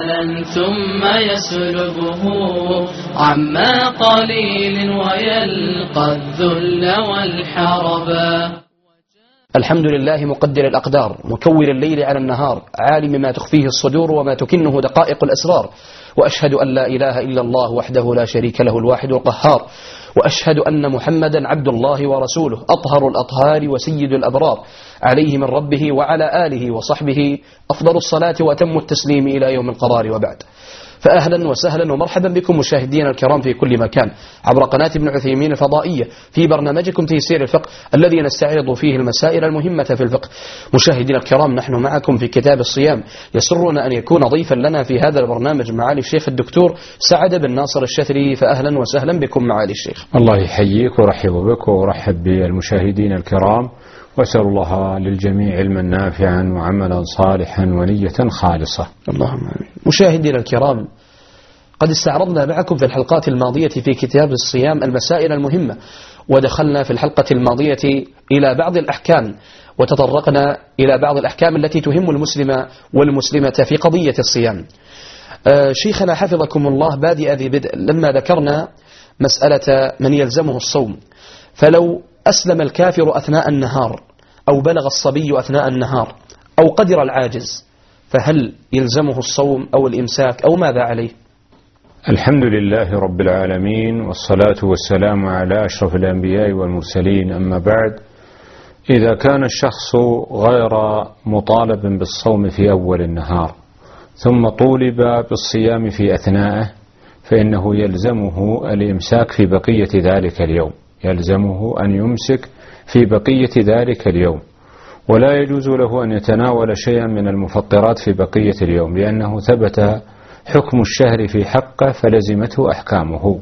ثم يسلبه عما قليل ويلقى الذل والحربا. الحمد لله مقدر الأقدار، مكور الليل على النهار، عالم ما تخفيه الصدور وما تكنه دقائق الأسرار، وأشهد أن لا إله إلا الله وحده لا شريك له الواحد القهار، وأشهد أن محمدا عبد الله ورسوله أطهر الأطهار وسيد الأبرار، عليه من ربه وعلى آله وصحبه أفضل الصلاة وأتم التسليم إلى يوم القرار. وبعد، فأهلا وسهلا ومرحبا بكم مشاهدينا الكرام في كل مكان عبر قناة ابن عثيمين الفضائية في برنامجكم تيسير الفقه الذي نستعرض فيه المسائل المهمة في الفقه. مشاهدينا الكرام، نحن معكم في كتاب الصيام. يسرنا أن يكون ضيفا لنا في هذا البرنامج معالي الشيخ الدكتور سعد بن ناصر الشثري، فأهلا وسهلا بكم معالي الشيخ. الله يحييك ورحب بك ورحب بالمشاهدين الكرام، وأسأل الله للجميع علما نافعا وعملا صالحا ونية خالصة. اللهم آمين. مشاهدينا الكرام، قد استعرضنا معكم في الحلقات الماضية في كتاب الصيام المسائل المهمة، ودخلنا في الحلقة الماضية إلى بعض الأحكام، وتطرقنا إلى بعض الأحكام التي تهم المسلم والمسلمة في قضية الصيام. شيخنا حفظكم الله، بادئ ذي بدء لما ذكرنا مسألة من يلزمه الصوم، فلو أسلم الكافر أثناء النهار أو بلغ الصبي أثناء النهار أو قدر العاجز، فهل يلزمه الصوم أو الإمساك أو ماذا عليه؟ الحمد لله رب العالمين، والصلاة والسلام على أشرف الأنبياء والمرسلين. أما بعد، إذا كان الشخص غير مطالب بالصوم في أول النهار ثم طولب بالصيام في أثنائه، فإنه يلزمه الإمساك في بقية ذلك اليوم، يلزمه أن يمسك في بقية ذلك اليوم، ولا يجوز له أن يتناول شيئا من المفطرات في بقية اليوم، لأنه ثبت حكم الشهر في حقه فلزمته أحكامه.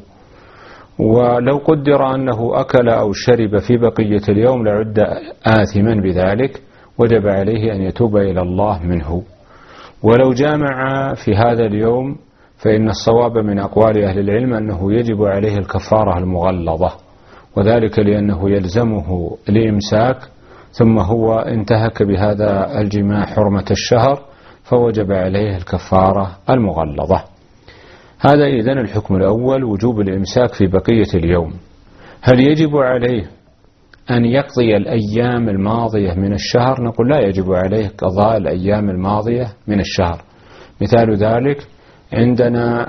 ولو قدر أنه أكل أو شرب في بقية اليوم لعد آثما بذلك، وجب عليه أن يتوب إلى الله منه. ولو جامع في هذا اليوم فإن الصواب من أقوال أهل العلم أنه يجب عليه الكفارة المغلظة، وذلك لأنه يلزمه الإمساك ثم هو انتهك بهذا الجماع حرمة الشهر، فوجب عليه الكفارة المغلظة. هذا إذن الحكم الأول، وجوب الإمساك في بقية اليوم. هل يجب عليه أن يقضي الأيام الماضية من الشهر؟ نقول لا يجب عليه قضاء الأيام الماضية من الشهر. مثال ذلك، عندنا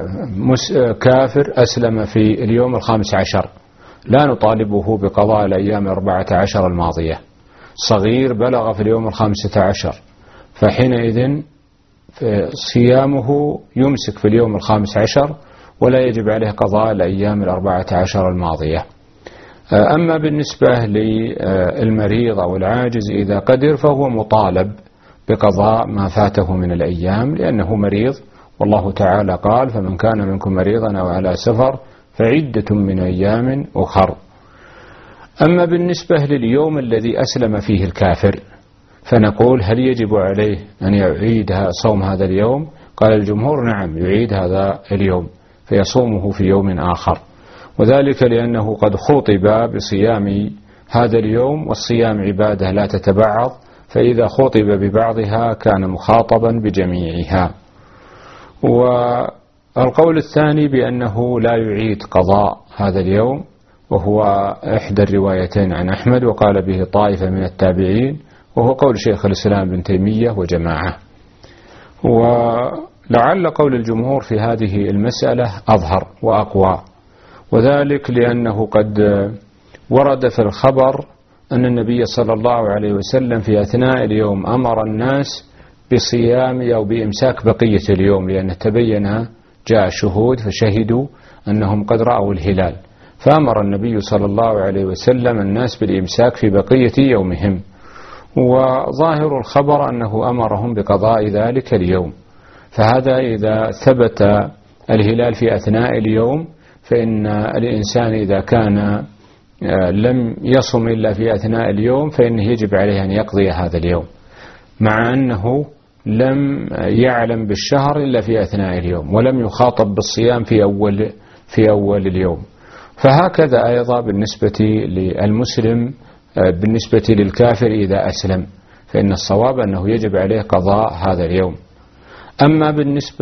كافر أسلم في اليوم 15، لا نطالبه بقضاء الأيام 14 الماضية. صغير بلغ في اليوم 15، فحينئذ صيامه يمسك في اليوم 15 ولا يجب عليه قضاء الأيام 14 الماضية. أما بالنسبة للمريض أو العاجز إذا قدر، فهو مطالب بقضاء ما فاته من الأيام لأنه مريض، والله تعالى قال: فمن كان منكم مريضا أو على سفر فعدة من أيام أخر. أما بالنسبة لليوم الذي أسلم فيه الكافر، فنقول: هل يجب عليه أن يعيد صوم هذا اليوم؟ قال الجمهور: نعم، يعيد هذا اليوم فيصومه في يوم آخر، وذلك لأنه قد خُطب بصيام هذا اليوم، والصيام عبادة لا تتبعض، فإذا خُطب ببعضها كان مخاطبا بجميعها. والقول الثاني بأنه لا يعيد قضاء هذا اليوم، وهو إحدى الروايتين عن أحمد، وقال به طائفة من التابعين، وهو قول شيخ الإسلام ابن تيمية وجماعة. ولعل قول الجمهور في هذه المسألة أظهر وأقوى، وذلك لأنه قد ورد في الخبر أن النبي صلى الله عليه وسلم في أثناء اليوم أمر الناس بصيام أو بإمساك بقية اليوم، لأن تبين جاء شهود فشهدوا أنهم قد رأوا الهلال، فأمر النبي صلى الله عليه وسلم الناس بالإمساك في بقية يومهم. وظاهر الخبر أنه أمرهم بقضاء ذلك اليوم، فهذا إذا ثبت الهلال في أثناء اليوم، فإن الإنسان إذا كان لم يصم إلا في أثناء اليوم فإنه يجب عليه أن يقضي هذا اليوم، مع أنه لم يعلم بالشهر إلا في أثناء اليوم، ولم يخاطب بالصيام في أول اليوم. فهكذا أيضا بالنسبة للمسلم، بالنسبة للكافر إذا أسلم، فإن الصواب أنه يجب عليه قضاء هذا اليوم. أما بالنسبة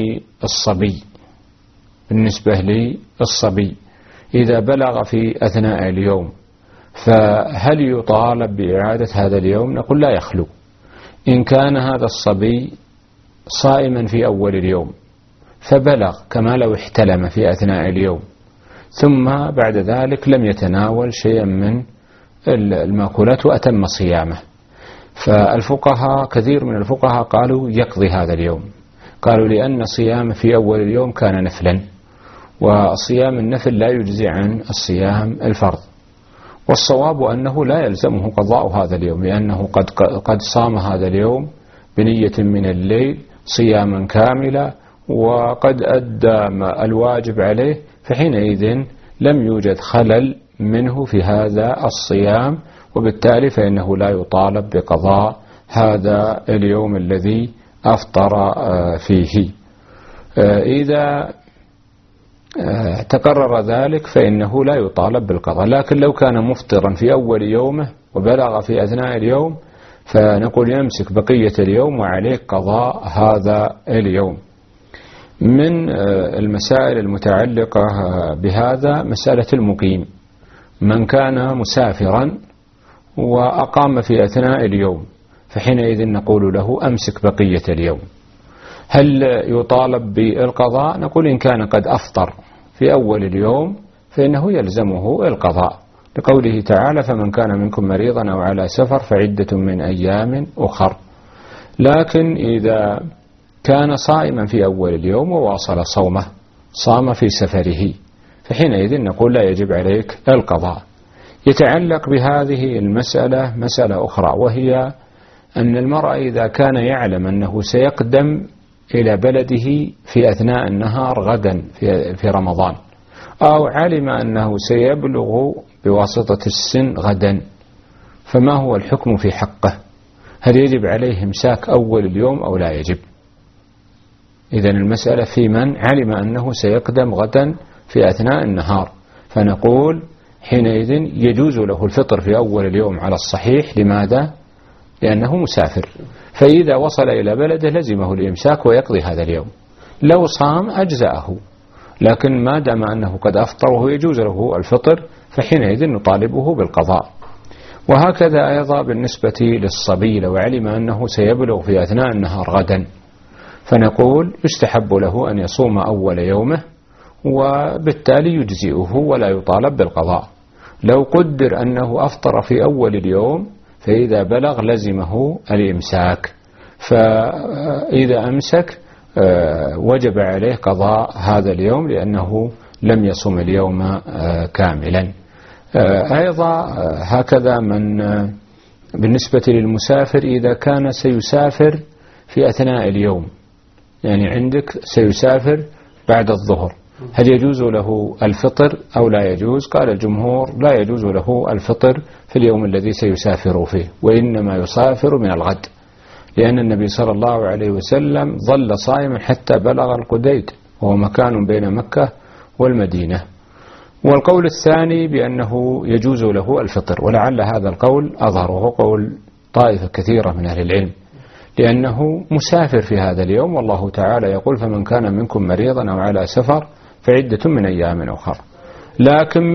للصبي إذا بلغ في أثناء اليوم فهل يطالب بإعادة هذا اليوم؟ نقول لا يخلو. إن كان هذا الصبي صائما في أول اليوم فبلغ كما لو احتلم في أثناء اليوم، ثم بعد ذلك لم يتناول شيئا من المأكولات وأتم صيامه، فالفقهاء كثير من الفقهاء قالوا يقضي هذا اليوم، قالوا لأن صيامه في أول اليوم كان نفلا، وصيام النفل لا يجزي عن الصيام الفرض. والصواب أنه لا يلزمه قضاء هذا اليوم، لأنه قد صام هذا اليوم بنية من الليل صياما كاملا، وقد أدى الواجب عليه، فحينئذ لم يوجد خلل منه في هذا الصيام، وبالتالي فإنه لا يطالب بقضاء هذا اليوم الذي أفطر فيه. إذا تقرر ذلك فإنه لا يطالب بالقضاء، لكن لو كان مفطرا في أول يومه وبلغ في أثناء اليوم فنقول يمسك بقية اليوم وعليه قضاء هذا اليوم. من المسائل المتعلقة بهذا مسألة المقيم، من كان مسافرا وأقام في أثناء اليوم فحينئذ نقول له أمسك بقية اليوم. هل يطالب بالقضاء؟ نقول إن كان قد أفطر في أول اليوم فإنه يلزمه القضاء، لقوله تعالى فمن كان منكم مريضا أو على سفر فعدة من أيام أخر. لكن إذا كان صائما في أول اليوم وواصل صومه، صام في سفره، فحينئذ نقول لا يجب عليك القضاء. يتعلق بهذه المسألة مسألة أخرى، وهي أن المرء إذا كان يعلم أنه سيقدم إلى بلده في أثناء النهار غدا في رمضان، أو علم أنه سيبلغ بواسطة السن غدا، فما هو الحكم في حقه؟ هل يجب عليه إمساك أول اليوم أو لا يجب؟ إذن المسألة في من علم أنه سيقدم غدا في أثناء النهار، فنقول حينئذ يجوز له الفطر في أول اليوم على الصحيح. لماذا؟ لأنه مسافر، فإذا وصل إلى بلده لزمه الإمساك ويقضي هذا اليوم. لو صام أجزأه، لكن ما دام أنه قد أفطر وهو يجوز له الفطر فحينئذ نطالبه بالقضاء. وهكذا أيضا بالنسبة للصبي لو علم أنه سيبلغ في أثناء النهار غدا، فنقول يستحب له أن يصوم أول يومه وبالتالي يجزئه ولا يطالب بالقضاء. لو قدر أنه أفطر في أول اليوم فإذا بلغ لزمه الإمساك، فإذا أمسك وجب عليه قضاء هذا اليوم لأنه لم يصم اليوم كاملا. أيضا هكذا من بالنسبة للمسافر إذا كان سيسافر في أثناء اليوم، يعني عندك سيسافر بعد الظهر، هل يجوز له الفطر أو لا يجوز؟ قال الجمهور لا يجوز له الفطر في اليوم الذي سيسافر فيه، وإنما يسافر من الغد، لأن النبي صلى الله عليه وسلم ظل صائما حتى بلغ القديد، وهو مكان بين مكة والمدينة. والقول الثاني بأنه يجوز له الفطر، ولعل هذا القول أظهر، وهو قول طائفة كثيرة من أهل العلم، لأنه مسافر في هذا اليوم، والله تعالى يقول فمن كان منكم مريضا أو على سفر فعدة من أيام أخر. لكن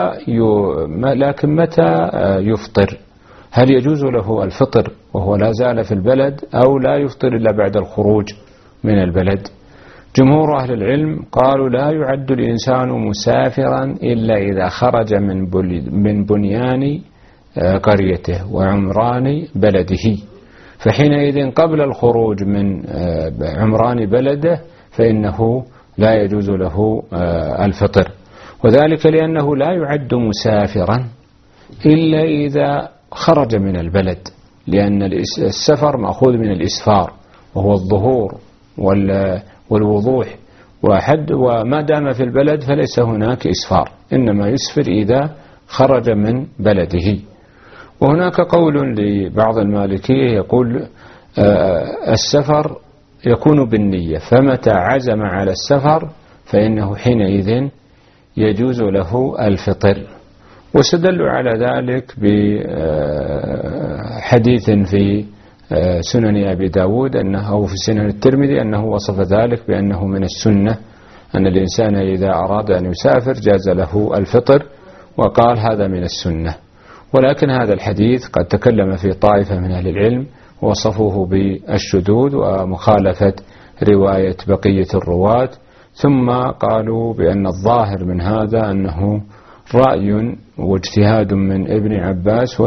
متى يفطر؟ هل يجوز له الفطر وهو لا زال في البلد أو لا يفطر إلا بعد الخروج من البلد؟ جمهور أهل العلم قالوا لا يعد الإنسان مسافرا إلا إذا خرج من بنيان قريته وعمران بلده، فحينئذ قبل الخروج من عمران بلده فإنه لا يجوز له الفطر، وذلك لأنه لا يعد مسافرا إلا إذا خرج من البلد، لأن السفر مأخوذ من الإسفار وهو الظهور والوضوح، وما دام في البلد فليس هناك إسفار، إنما يسفر إذا خرج من بلده. وهناك قول لبعض المالكية يقول السفر يكون بالنية، فمتى عزم على السفر فإنه حينئذ يجوز له الفطر، واستدلوا على ذلك بحديث في سنن أبي داود أو في سنن الترمذي أنه وصف ذلك بأنه من السنة، أن الإنسان إذا أراد أن يسافر جاز له الفطر، وقال هذا من السنة. ولكن هذا الحديث قد تكلم في طائفة من أهل العلم وصفوه بالشذوذ ومخالفة رواية بقية الرواة، ثم قالوا بأن الظاهر من هذا أنه رأي واجتهاد من ابن عباس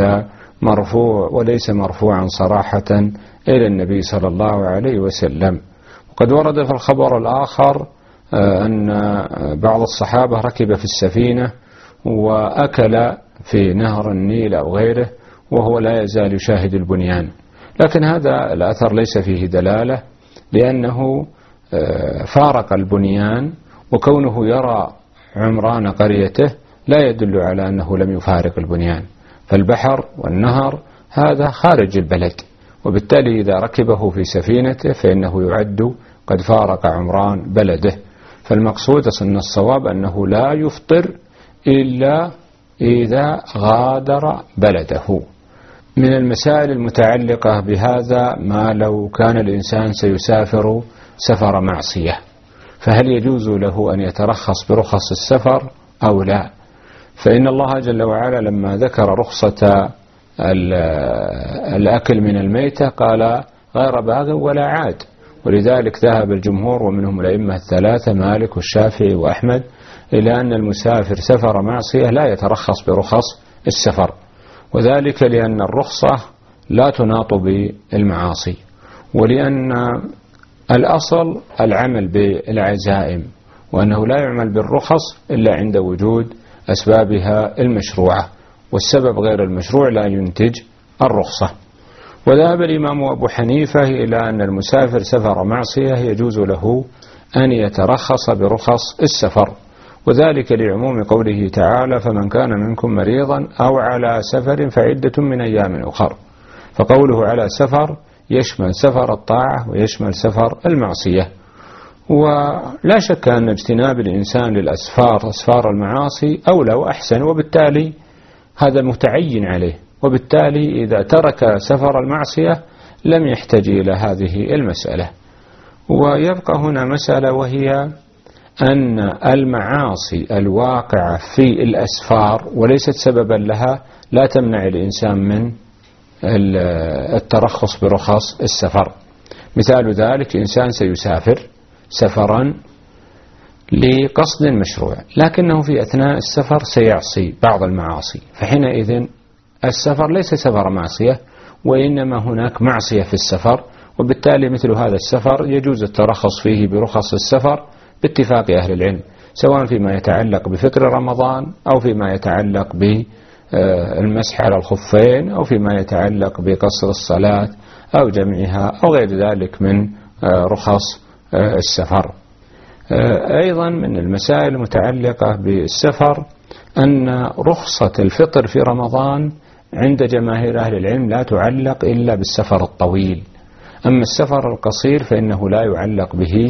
وليس مرفوعا صراحة إلى النبي صلى الله عليه وسلم. وقد ورد في الخبر الآخر أن بعض الصحابة ركب في السفينة وأكل في نهر النيل أو غيره وهو لا يزال يشاهد البنيان، لكن هذا الأثر ليس فيه دلالة، لأنه فارق البنيان، وكونه يرى عمران قريته لا يدل على أنه لم يفارق البنيان، فالبحر والنهر هذا خارج البلد، وبالتالي إذا ركبه في سفينته فإنه يعد قد فارق عمران بلده. فالمقصود أن الصواب أنه لا يفطر إلا إذا غادر بلده. من المسائل المتعلقة بهذا ما لو كان الإنسان سيسافر سفر معصية، فهل يجوز له أن يترخص برخص السفر أو لا؟ فإن الله جل وعلا لما ذكر رخصة الأكل من الميتة قال غير باغ ولا عاد، ولذلك ذهب الجمهور ومنهم الأئمة الثلاثة مالك والشافعي وأحمد إلى أن المسافر سفر معصية لا يترخص برخص السفر، وذلك لأن الرخصة لا تناط بالمعاصي، ولأن الأصل العمل بالعزائم، وأنه لا يعمل بالرخص إلا عند وجود أسبابها المشروعة، والسبب غير المشروع لا ينتج الرخصة. وذهب الإمام أبو حنيفة إلى أن المسافر سفر معصية يجوز له أن يترخص برخص السفر، وذلك لعموم قوله تعالى فمن كان منكم مريضا أو على سفر فعدة من أيام أخر، فقوله على سفر يشمل سفر الطاعة ويشمل سفر المعصية. ولا شك أن اجتناب الإنسان للأسفار أسفار المعاصي أولى وأحسن، وبالتالي هذا متعين عليه، وبالتالي إذا ترك سفر المعصية لم يحتاج إلى هذه المسألة. ويبقى هنا مسألة، وهي أن المعاصي الواقعة في الأسفار وليست سببا لها لا تمنع الإنسان من الترخص برخص السفر. مثال ذلك إنسان سيسافر سفرا لقصد مشروع، لكنه في أثناء السفر سيعصي بعض المعاصي، فحينئذ السفر ليس سفر معصية، وإنما هناك معصية في السفر، وبالتالي مثل هذا السفر يجوز الترخص فيه برخص السفر باتفاق أهل العلم، سواء فيما يتعلق بفطر رمضان أو فيما يتعلق بالمسح على الخفين أو فيما يتعلق بقصر الصلاة أو جمعها أو غير ذلك من رخص السفر. أيضا من المسائل المتعلقة بالسفر أن رخصة الفطر في رمضان عند جماهير أهل العلم لا تعلق إلا بالسفر الطويل، أما السفر القصير فإنه لا يعلق به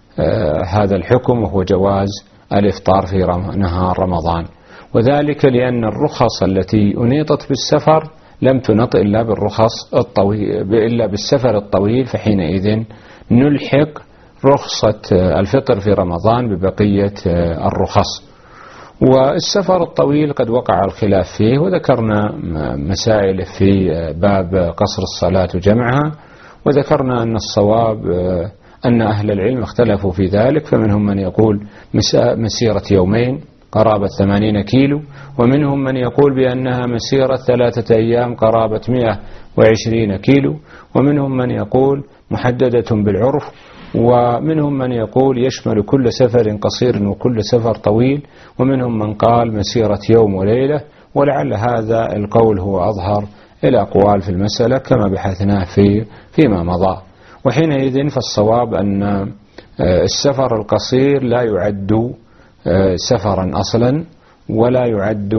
هذا الحكم، وهو جواز الإفطار في نهار رمضان، وذلك لأن الرخص التي أنيطت بالسفر لم تنط إلا بالرخص الطويل إلا بالسفر الطويل، فحينئذ نلحق رخصة الفطر في رمضان ببقية الرخص. والسفر الطويل قد وقع الخلاف فيه، وذكرنا مسائل في باب قصر الصلاة وجمعها، وذكرنا أن الصواب أن أهل العلم اختلفوا في ذلك، فمنهم من يقول مسيرة يومين قرابة 80 كيلو، ومنهم من يقول بأنها مسيرة 3 أيام قرابة 120 كيلو، ومنهم من يقول محددة بالعرف، ومنهم من يقول يشمل كل سفر قصير وكل سفر طويل، ومنهم من قال مسيرة يوم وليلة، ولعل هذا القول هو أظهر الأقوال في المسألة كما بحثناه فيما مضى. وحينئذ فالصواب أن السفر القصير لا يعد سفرا أصلا، ولا يعد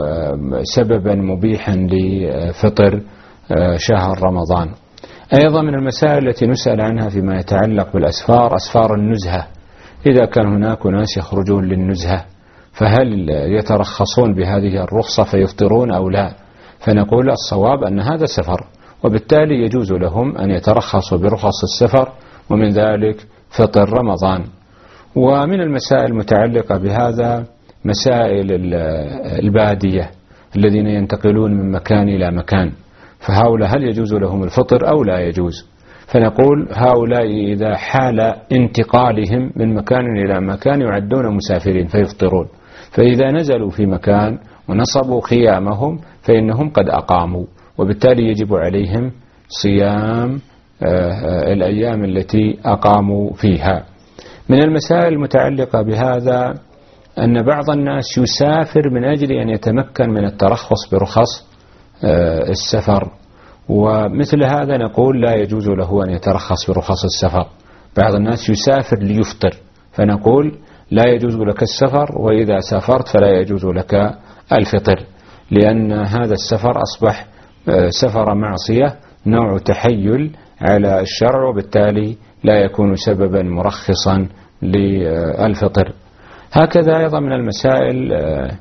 سببا مبيحا لفطر شهر رمضان. أيضا من المسائل التي نسأل عنها فيما يتعلق بالأسفار أسفار النزهة، إذا كان هناك ناس يخرجون للنزهة فهل يترخصون بهذه الرخصة فيفطرون أو لا؟ فنقول الصواب أن هذا سفر، وبالتالي يجوز لهم أن يترخصوا برخص السفر، ومن ذلك فطر رمضان. ومن المسائل المتعلقة بهذا مسائل البادية الذين ينتقلون من مكان إلى مكان، فهؤلاء هل يجوز لهم الفطر أو لا يجوز؟ فنقول هؤلاء إذا حال انتقالهم من مكان إلى مكان يعدون مسافرين فيفطرون، فإذا نزلوا في مكان ونصبوا خيامهم فإنهم قد أقاموا، وبالتالي يجب عليهم صيام الأيام التي أقاموا فيها. من المسائل المتعلقة بهذا أن بعض الناس يسافر من أجل أن يتمكن من الترخص برخص السفر، ومثل هذا نقول لا يجوز له أن يترخص برخص السفر. بعض الناس يسافر ليفطر، فنقول لا يجوز لك السفر، وإذا سافرت فلا يجوز لك الفطر، لأن هذا السفر أصبح سفر معصية، نوع تحيل على الشرع، وبالتالي لا يكون سببا مرخصا للفطر. هكذا أيضا من المسائل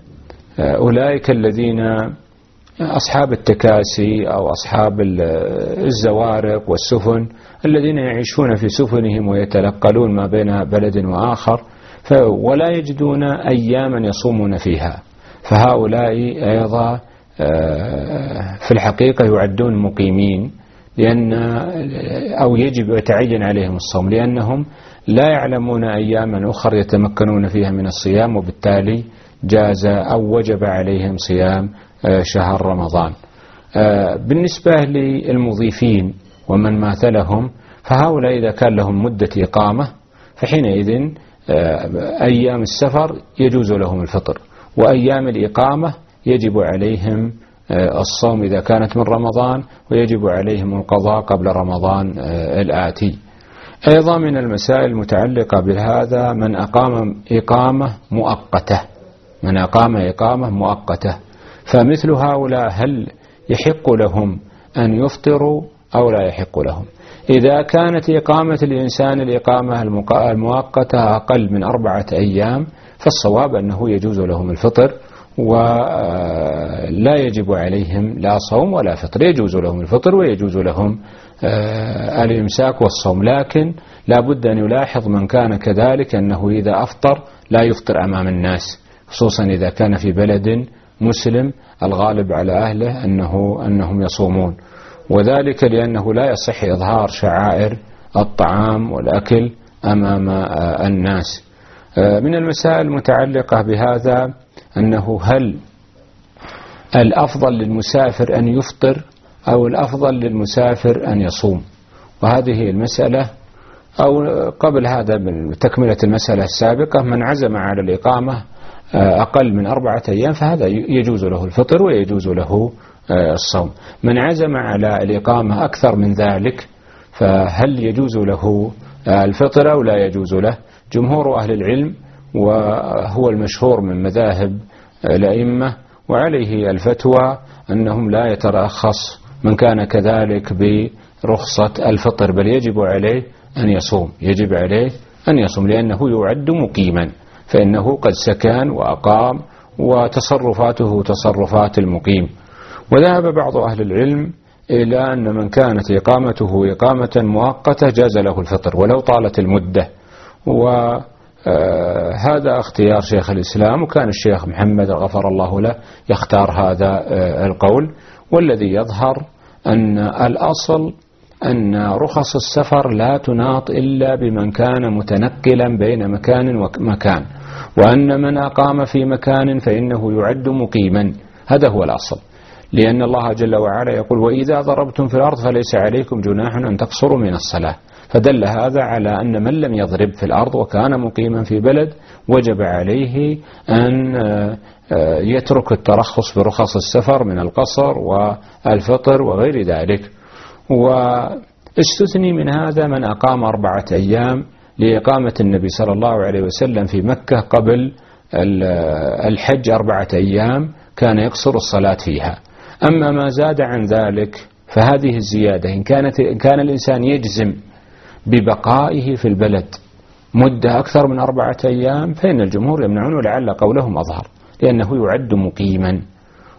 أولئك الذين أصحاب التكاسي أو أصحاب الزوارق والسفن الذين يعيشون في سفنهم ويتنقلون ما بين بلد وآخر ولا يجدون أياما يصومون فيها، فهؤلاء أيضا في الحقيقة يعدون مقيمين، لأن أو يجب يتعين عليهم الصوم لأنهم لا يعلمون أياما أخرى يتمكنون فيها من الصيام، وبالتالي جاز أو وجب عليهم صيام شهر رمضان. بالنسبة للمضيفين ومن ماثلهم فهؤلاء إذا كان لهم مدة إقامة فحينئذ أيام السفر يجوز لهم الفطر، وأيام الإقامة يجب عليهم الصوم إذا كانت من رمضان، ويجب عليهم القضاء قبل رمضان الآتي. أيضا من المسائل المتعلقة بهذا من أقام إقامة مؤقتة، فمثل هؤلاء هل يحق لهم أن يفطروا أو لا يحق لهم؟ إذا كانت إقامة الإنسان الإقامة المؤقتة أقل من 4 أيام فالصواب أنه يجوز لهم الفطر، ولا يجب عليهم لا صوم ولا فطر، يجوز لهم الفطر ويجوز لهم الإمساك والصوم. لكن لا بد أن يلاحظ من كان كذلك أنه إذا أفطر لا يفطر أمام الناس، خصوصا إذا كان في بلد مسلم الغالب على أهله أنهم يصومون، وذلك لأنه لا يصح إظهار شعائر الطعام والأكل أمام الناس. من المسائل المتعلقة بهذا أنه هل الأفضل للمسافر أن يفطر أو الأفضل للمسافر أن يصوم؟ وهذه المسألة أو قبل هذا تكملة المسألة السابقة، من عزم على الإقامة أقل من 4 أيام فهذا يجوز له الفطر ويجوز له الصوم. من عزم على الإقامة أكثر من ذلك فهل يجوز له الفطر أو لا يجوز له؟ جمهور أهل العلم وهو المشهور من مذاهب الأئمة وعليه الفتوى أنهم لا يترخص من كان كذلك برخصة الفطر، بل يجب عليه أن يصوم لأنه يعد مقيما، فإنه قد سكن وأقام وتصرفاته تصرفات المقيم. وذهب بعض أهل العلم إلى أن من كانت إقامته إقامة مؤقتة جاز له الفطر ولو طالت المدة، وهذا اختيار شيخ الإسلام، وكان الشيخ محمد غفر الله له يختار هذا القول. والذي يظهر أن الأصل أن رخص السفر لا تناط إلا بمن كان متنقلا بين مكان ومكان، وأن من أقام في مكان فإنه يعد مقيما، هذا هو الأصل، لأن الله جل وعلا يقول وإذا ضربتم في الأرض فليس عليكم جناح أن تقصروا من الصلاة، فدل هذا على أن من لم يضرب في الأرض وكان مقيما في بلد وجب عليه أن يترك الترخص برخص السفر من القصر والفطر وغير ذلك. واستثني من هذا من أقام 4 أيام لإقامة النبي صلى الله عليه وسلم في مكة قبل الحج 4 أيام كان يقصر الصلاة فيها. أما ما زاد عن ذلك فهذه الزيادة إن كان الإنسان يجزم ببقائه في البلد مدة أكثر من 4 أيام فإن الجمهور يمنعون، ولعل قولهم أظهر، لأنه يعد مقيما.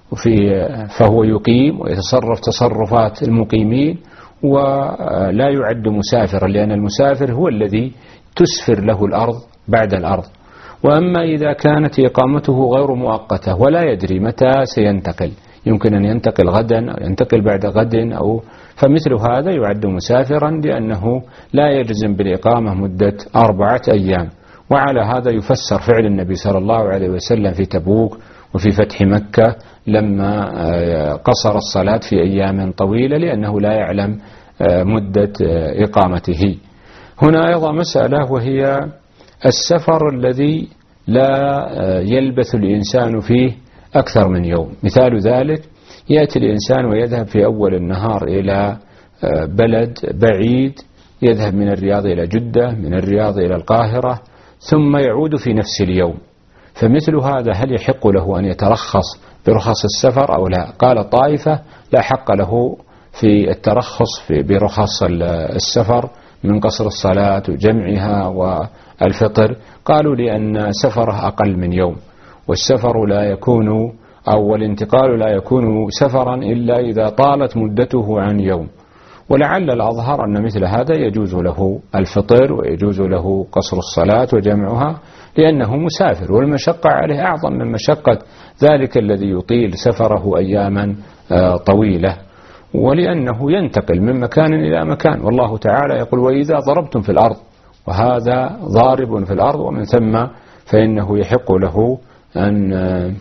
فهو يقيم ويتصرف تصرفات المقيمين ولا يعد مسافرا، لأن المسافر هو الذي تسفر له الأرض بعد الأرض. وأما إذا كانت إقامته غير مؤقتة ولا يدري متى سينتقل، يمكن أن ينتقل غدا أو ينتقل بعد غد فمثل هذا يعد مسافرا، لأنه لا يجزم بالإقامة مدة 4 أيام. وعلى هذا يفسر فعل النبي صلى الله عليه وسلم في تبوك وفي فتح مكة لما قصر الصلاة في أيام طويلة، لأنه لا يعلم مدة إقامته. هنا أيضا مسألة، وهي السفر الذي لا يلبث الإنسان فيه أكثر من يوم. مثال ذلك: يأتي الإنسان ويذهب في أول النهار إلى بلد بعيد، يذهب من الرياض إلى جدة، من الرياض إلى القاهرة، ثم يعود في نفس اليوم. فمثل هذا هل يحق له أن يترخص برخص السفر أو لا؟ قال طائفة: لا حق له في الترخص برخص السفر من قصر الصلاة وجمعها والفطر. قالوا لأن سفره أقل من يوم، والسفر لا يكون أو الانتقال لا يكون سفرا إلا إذا طالت مدته عن يوم. ولعل الأظهر أن مثل هذا يجوز له الفطر ويجوز له قصر الصلاة وجمعها، لأنه مسافر، والمشقة عليه أعظم من مشقة ذلك الذي يطيل سفره أياما طويلة، ولأنه ينتقل من مكان إلى مكان. والله تعالى يقول: وإذا ضربتم في الأرض، وهذا ضارب في الأرض، ومن ثم فإنه يحق له أن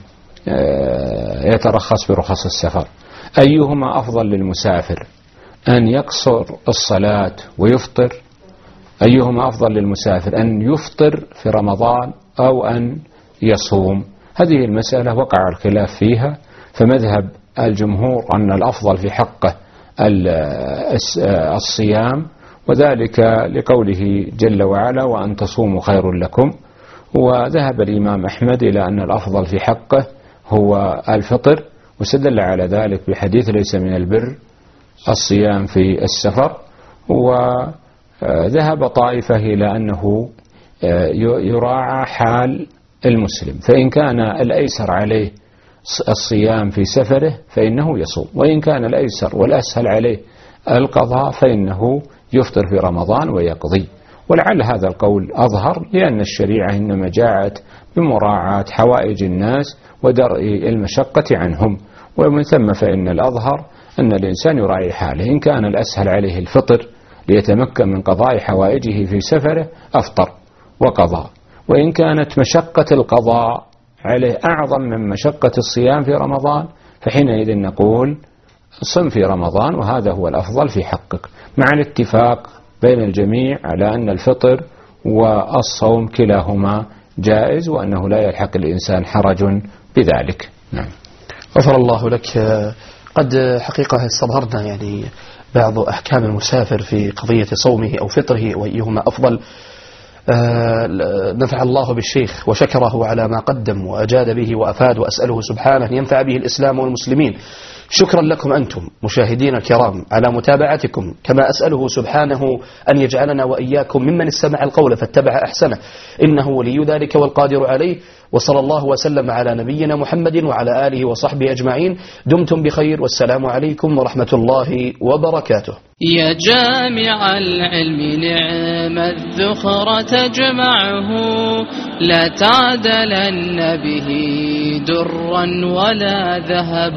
يترخص برخص السفر. أيهما أفضل للمسافر، أن يقصر الصلاة ويفطر؟ أيهما أفضل للمسافر، أن يفطر في رمضان أو أن يصوم؟ هذه المسألة وقع الخلاف فيها، فمذهب الجمهور أن الأفضل في حقه الصيام، وذلك لقوله جل وعلا: وأن تصوموا خير لكم. وذهب الإمام أحمد إلى أن الأفضل في حقه هو الفطر، واستدل على ذلك بحديث: ليس من البر الصيام في السفر. وذهب طائفة إلى أنه يراعى حال المسلم، فإن كان الأيسر عليه الصيام في سفره فإنه يصوم، وإن كان الأيسر والأسهل عليه القضاء فإنه يفطر في رمضان ويقضي. ولعل هذا القول أظهر، لأن الشريعة إنما جاءت بمراعاة حوائج الناس ودرء المشقة عنهم، ومن ثم فإن الأظهر أن الإنسان يراعي حاله. إن كان الأسهل عليه الفطر ليتمكن من قضاء حوائجه في سفره أفطر وقضاء، وإن كانت مشقة القضاء عليه أعظم من مشقة الصيام في رمضان فحينئذ نقول: صم في رمضان، وهذا هو الأفضل في حقك، مع الاتفاق بين الجميع على أن الفطر والصوم كلاهما جائز، وأنه لا يلحق الإنسان حرج بذلك. نعم. غفر الله لك. قد حقيقة استظهرنا يعني بعض أحكام المسافر في قضية صومه أو فطره وأيهما أفضل. نفع الله بالشيخ وشكره على ما قدم وأجاد به وأفاد، وأسأله سبحانه أن ينفع به الإسلام والمسلمين. شكرا لكم أنتم مشاهدين الكرام على متابعتكم، كما أسأله سبحانه أن يجعلنا وإياكم ممن استمع القول فاتبع أحسنه، إنه ولي ذلك والقادر عليه. وصلى الله وسلم على نبينا محمد وعلى آله وصحبه أجمعين. دمتم بخير، والسلام عليكم ورحمة الله وبركاته. يا جامع العلم نعم الذخر تجمعه، لا تعدلن به درا ولا ذهب.